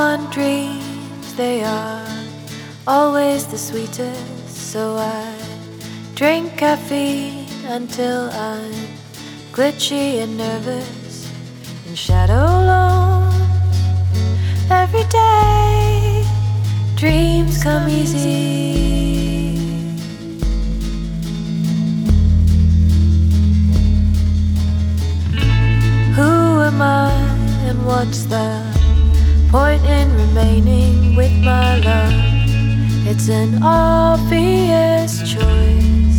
one dreams, they are always the sweetest. So I drink caffeine until I'm glitchy and nervous in shadow lawns. Every day, dreams come easy. Who am I and what's the point in remaining with my love? It's an obvious choice.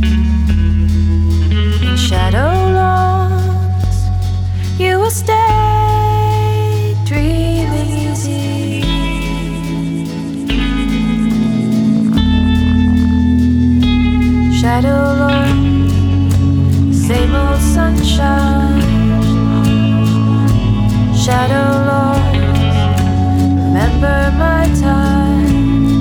In shadow lawns, you will stay dreaming easy. Shadow lawns, same old sunshine. Shadow lawns, remember my time.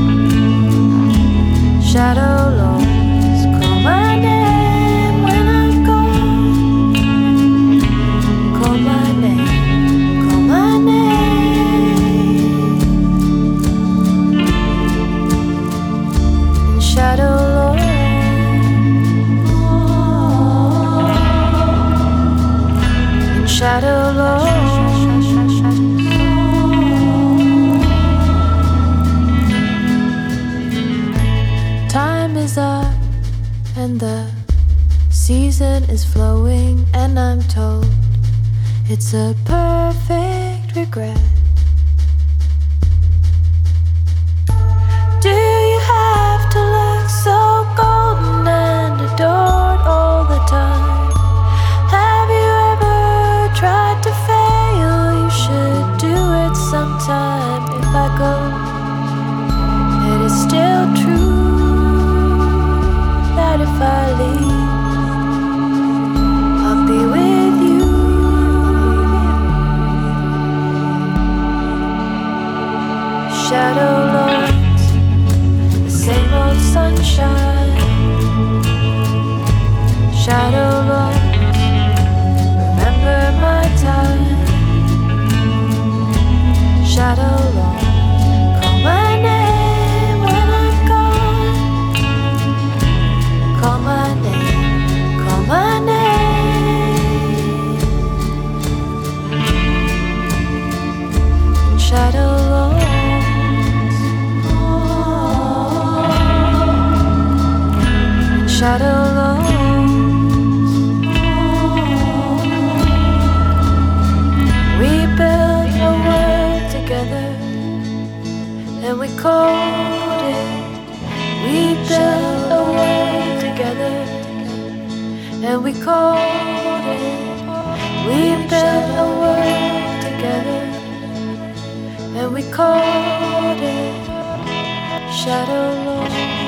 Shadow lords, call my name when I'm gone. Call my name, call my name. And shadow lords, and shadow lords. Time is up and the season is flowing, and I'm told it's a perfect regret. Do you have to look so golden and adored all the time? Have you ever tried to fail? You should do it sometime. If I go, it is still true that if I leave, I'll be with you. Shadow lords, the same old sunshine. Shadow lords, remember my time. Shadow lords, call my name when I'm gone. Call my name, call my name. And shadow lords, and shadow lords. We built a world together and we called it. We built a world together and we called it. We built a world together and we called it Shadow Lord.